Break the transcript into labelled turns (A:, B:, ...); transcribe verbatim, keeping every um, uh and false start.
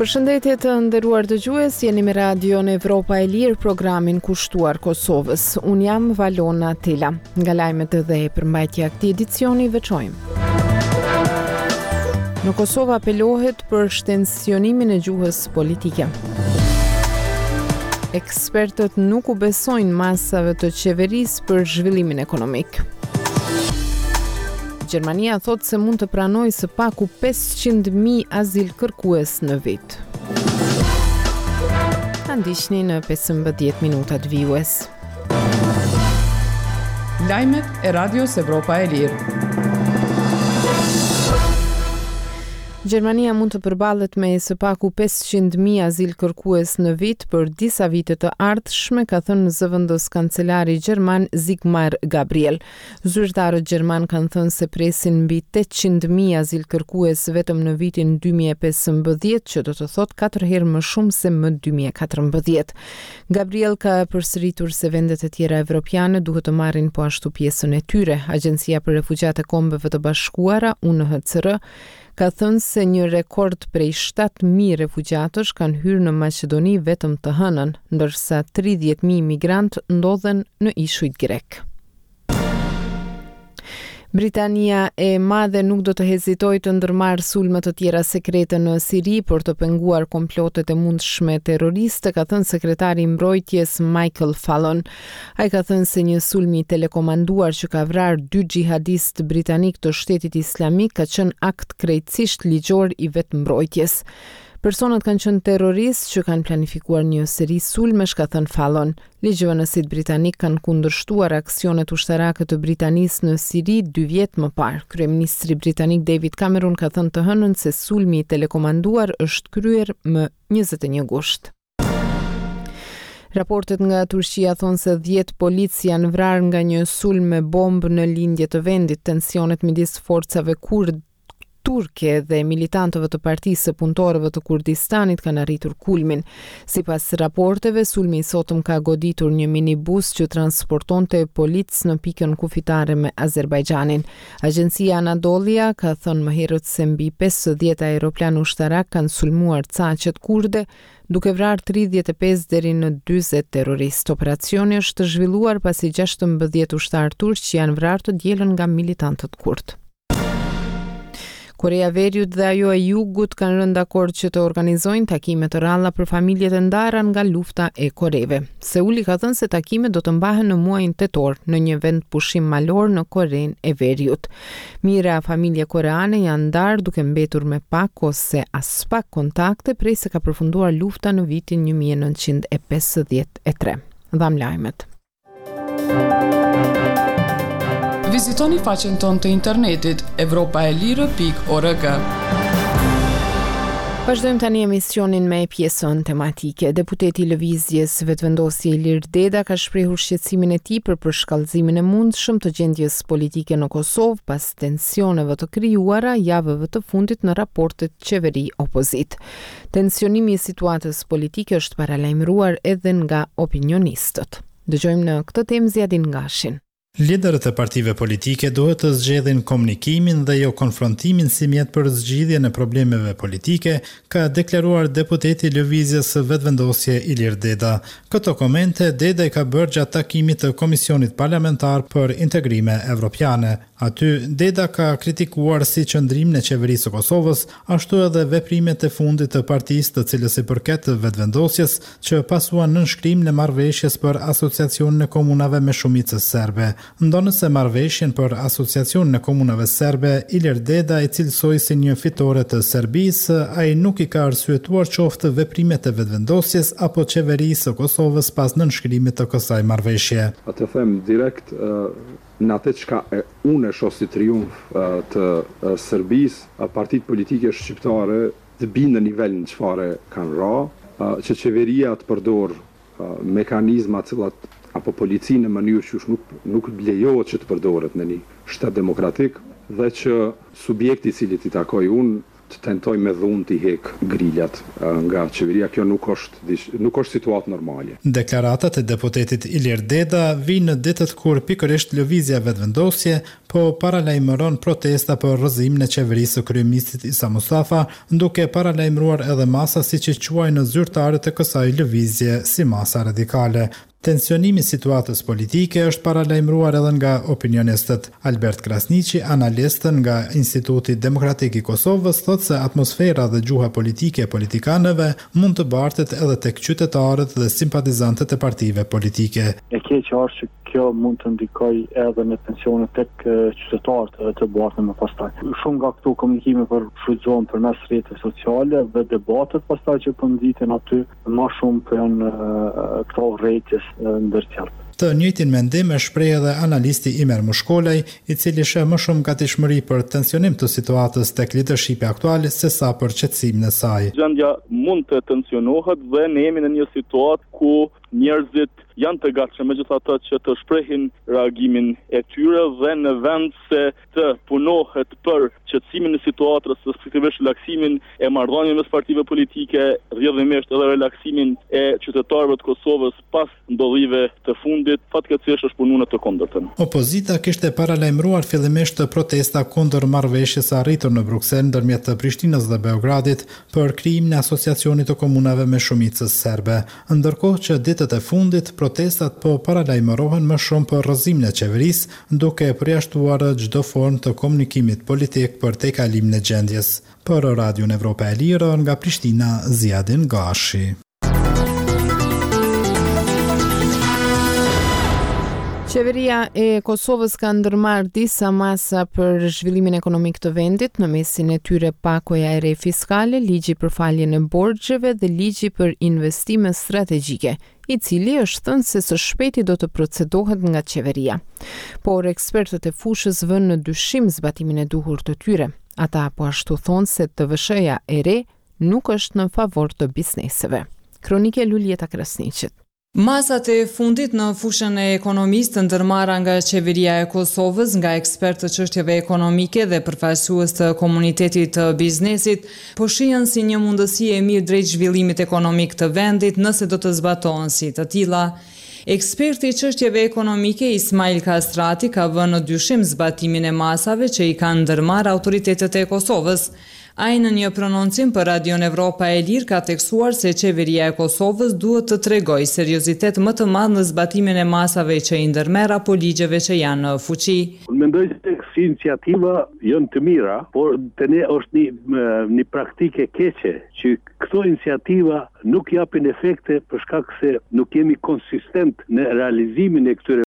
A: Përshëndetje të nderuar dëgjues, jeni me radion Evropa e Lirë, programin kushtuar Kosovës. Unë jam Valona Tila. Nga lajmet dhe përmbajtja këtij edicioni veçojmë. Në Kosovë apelohet për shtensionimin e gjuhës politike. Ekspertët nuk u besojnë masave të qeverisë për zhvillimin ekonomik. Gjermania thot se mund të pranojë së paku pesëqind mijë azil kërkues në vit. Ta ndiqni në pesëmbëdhjetë minutat vijues.
B: Lajmet e Radios Evropa e Lirë.
A: Gjermania mund të përballet me së paku pesëqind mijë azil kërkues në vit për disa vite të ardhshme, ka thënë zëvendës kancelari gjerman Sigmar Gabriel. Zyrtarët gjerman kanë thënë se presin mbi tetëqind mijë azil kërkues vetëm në vitin dy mijë e pesëmbëdhjetë, që do të thotë katër herë më shumë se më dy mijë e katërmbëdhjetë. Gabriel ka përsëritur se vendet e tjera evropiane duhet të marrin po ashtu pjesën e tyre. Agjencia për Refugjat e Kombeve të Bashkuara, U N H C R, ka thënë se një rekord prej shtatë mijë refugjatësh kanë hyrë në Maqedoni vetëm të hënën, ndërsa tridhjetë mijë migrant ndodhen në ishujt grek. Britania e Madhe nuk do të hezitojë të ndërmarrë sulme të tjera sekrete në Siri për të penguar komplotet e mundshme terroriste, ka thënë sekretari i mbrojtjes Michael Fallon. Ai ka thënë se një sulm i telekomanduar që ka vrarë dy xhihadistë britanik të Shtetit Islamik ka qenë akt krejtësisht ligjor i vetë mbrojtjes. Personat kanë qenë terroristë që kanë planifikuar një seri sulmesh, ka thënë Fallon. Ligjvënësit britanik kanë kundërshtuar aksionet ushtarake të Britanisë në Siri dy vjet më parë. Kryeministri britanik David Cameron ka thënë të hënën se sulmi i telekomanduar është kryer më njëzet e një gusht. Raportet nga Turqia thonë se dhjetë polic janë vrarë nga një sulm me bombë në lindje të vendit. Tensionet midis forcave kurde turke dhe militantëve të Partisë së Punëtorëve të Kurdistanit kanë arritur kulmin. Sipas raporteve, sulmi i sotëm ka goditur një minibus që transportonte policë në pikën kufitare me Azerbajxhanin. Agjencia Anadolia ka thënë më herët se mbi pesëdhjetë aeroplan ushtarak kanë sulmuar caqet kurde, duke vrarë tridhjetë e pesë deri në dyzet terroristë. Operacioni është zhvilluar pasi gjashtëmbëdhjetë ushtarë turq që janë vrarë të dielën nga militantët kurd. Korea Veriut dhe ajo e Jugut kanë rënë dakord që të organizojnë takime të ralla për familjet e ndara nga lufta e Koreve. Seuli ka thënë se takimet do të mbahen në muajin tetor në një vend pushim malor në Korenë e Veriut. Mira familje koreane janë ndarë duke mbetur me pak ose as pak kontakte prej se ka përfunduar lufta në vitin një mijë e nëntëqind e pesëdhjetë e tre. Dham lajmet.
B: Vizitoni faqen tonë të internetit evropaelire pikë org.
A: Vazhdojmë tani emisionin me pjesën tematike. Deputeti i Lëvizjes Vetëvendosje Ilir Deda ka shprehur shqetësimin e tij për përshkallëzimin e mundshëm të gjendjes politike në Kosovë pas tensioneve të krijuara javëve të fundit në raportet qeveri-opozit. Tensionimi i situatës politike është paralajmëruar edhe nga opinionistët. Dëgjojmë në këtë temë Zjadin Ngashin.
C: Liderët e partive politike duhet të zgjedhin komunikimin dhe jo konfrontimin si mjet për zgjidhjen e problemeve politike, ka deklaruar deputeti i Lëvizjes së Vetëvendosje Ilir Deda. Këto komente Deda i ka bërë gjatë takimit të Komisionit Parlamentar për Integrime Evropiane. Aty Deda ka kritikuar si qëndrimin e qeverisë së Kosovës, ashtu edhe veprimet e fundit të partisë të cilës i përket vetëvendosjes, që pasuan nënshkrim në marrëveshjes për asociacionin e komunave me shumicë serbe. Ndonëse se marrëveshjen për asociacionin e komunave serbe, Ilir Deda i cilësoi si një fitore të Serbisë, ai nuk i ka arsyetuar qoftë veprimet e vetëvendosjes apo qeverisë së Kosovës pas nënshkrimit të kësaj marrëveshje.
D: Atë them direkt uh... në atë çka unë e shoh si triumf uh, të uh, Serbisë, uh, partitë politike shqiptare të binë në nivelin çfarë kanë ra, uh, që qeveria të përdor uh, mekanizma të cilat apo policinë në mënyrë që nuk nuk lejohet që të përdoret në një shtet demokratik, dhe që subjekti i cili i takoj unë të tentoj me dhunë t'i hek griljat nga qeveria. Kjo nuk është, nuk është situatë normale.
C: Deklaratat e deputetit Ilir Deda vinë në ditët kur pikërisht lëvizja vetëvendosje po paralajmëron protesta për rrëzimin e qeverisë së kryeministit Isa Mustafa, duke paralajmëruar edhe masa siç e quajnë zyrtarët e kësaj lëvizje si masa radikale. Tensionimi i situatës politike është paralajmëruar edhe nga opinionistët. Albert Krasniqi, analist nga Instituti Demokratik i Kosovës, thotë se atmosfera dhe gjuha politike e politikanëve mund të bartet edhe tek qytetarët dhe simpatizantët e partive politike.
E: E keqja është që kjo mund të ndikoj edhe në tensione tek qytetarët edhe të bartën më pastaj. Shumë nga këto komunikime për shfrytëzohen përmes rrjeteve sociale dhe debatet pastaj që po nditen aty, më shumë po janë këto rrjetës ndërtjelp.
C: Të njëjtin mendim e shpreh edhe analisti Imer Mushkolaj, i cili sheh më shumë gatishmëri për tensionim të situatës tek leadershipi aktual se sa për qetësimin e saj.
F: Gjendja mund të tensionohet dhe ne jemi në një situatë ku njerëzit janë të gatshëm megjithatë që të shprehin reagimin e tyre dhe në vend se të punohet për qetësimin e situatës, respektivisht relaksimin e marrëdhënieve mes partive politike, rrjedhimisht edhe relaksimin e qytetarëve të Kosovës pas ndodhive të fundit, fatkeqësisht është punuar në të kundërtën.
C: Opozita kishte paralajmëruar fillimisht të protesta kundër marrëveshjes së arritur në Bruksel ndërmjet të Prishtinës dhe Beogradit për krijimin e asociacionit të komunave me shumicë serbe, ndërkohë që ditët e fundit protestat po paralajmërohen më shumë për rrëzimin e qeverisë, duke përjashtuar çdo formë të komunikimit politik për tejkalimin e gjendjes. Për Radion Evropa e Lirë nga Prishtina, Ziadin Gashi.
A: Qeveria e Kosovës ka ndërmarrë disa masa për zhvillimin ekonomik të vendit, në mesin e tyre pakoja e re fiskale, ligji për faljen e borxheve dhe ligji për investime strategjike, i cili është thënë se së shpejti do të procedohet nga qeveria. Por ekspertët e fushës vënë në dyshim zbatimin e duhur të tyre. Ata po ashtu thonë se T V S H-ja e re nuk është në favor të bizneseve. Kronike Luljeta Krasniqit.
G: Masat e fundit në fushën e ekonomisë të ndërmarra nga qeveria e Kosovës, nga ekspertë të çështjeve ekonomike dhe përfaqësues të komunitetit të biznesit, po shihen si një mundësi e mirë drejt zhvillimit ekonomik të vendit nëse do të zbatohen si të tilla. Eksperti i çështjeve ekonomike Ismail Kastrati ka vënë në dyshim zbatimin e masave që i kanë ndërmarrë autoritetet e Kosovës. Ai në një prononcim për Radion Evropa e Lirë ka theksuar se qeveria e Kosovës duhet të tregojë seriozitet më të madh në zbatimin e masave që i ndërmerr apo ligjeve që janë në fuqi.
E: Mendoj se kësi iniciativa janë të mira, por të ne është një, një praktike keqe që këto iniciativa nuk japin efekte për shkak se nuk jemi konsistent në realizimin e këtyre